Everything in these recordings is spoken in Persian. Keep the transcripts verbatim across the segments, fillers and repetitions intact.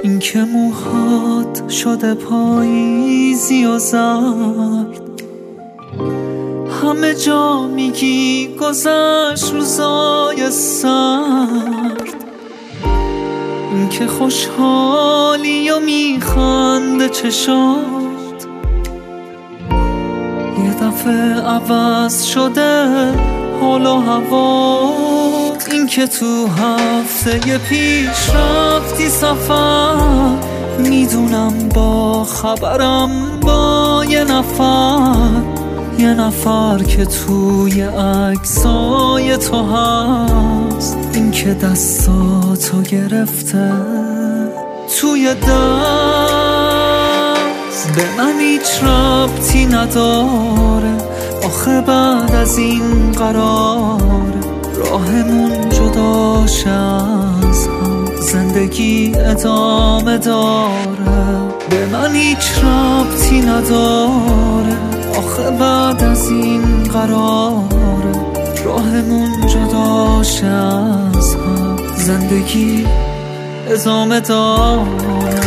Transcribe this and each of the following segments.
این که موهات شده پاییزی و زرد، همه جا میگی گذشت روزای سرد. این که خوشحالی و میخنده چشات، یه دفعه عوض شده حال و هوات. این که تو هفته پیش رفتی سفر، میدونم با خبرم با یه نفر، یه نفر که توی عکسای تو هست. این که دستاتو گرفته توی دست، به من هیچ ربطی نداره آخه بعد از این قرار راهمون جدا شه از هم، زندگی ادامه داره. به من هیچ ربطی نداره آخه بعد از این قرار راهمون جدا شه از هم، زندگی ادامه داره.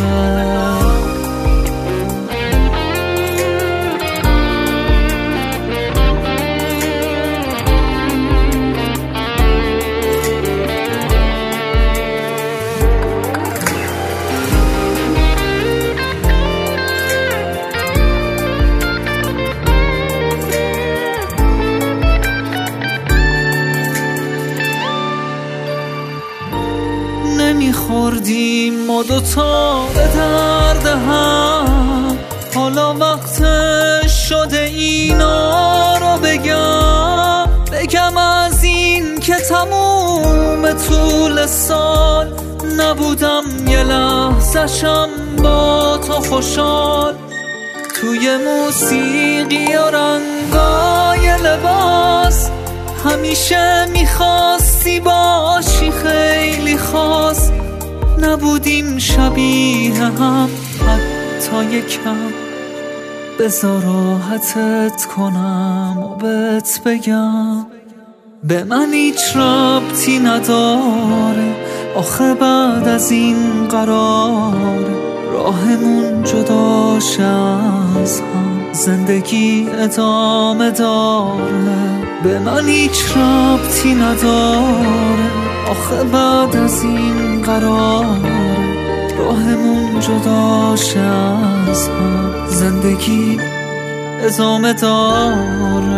نمیخوردیم ما دوتا به درد هم، حالا وقتش شده اینا رو بگم. بگم از این که تموم طول سال نبودم یه لحظه‌شم با تو خوشحال. توی موسیقی و رنگای لباس همیشه میخواستی باشی خیلی خاص. نبودیم شبیه هم حتی یکم، بذار راحتت کنم و بهت بگم. به من هیچ ربطی نداره آخه بعد از این قرار راهمون جدا شه از هم، زندگی ادامه داره. به من هیچ ربطی نداره آخه بعد از این قرار راهمون جدا شه از هم، زندگی ادامه داره.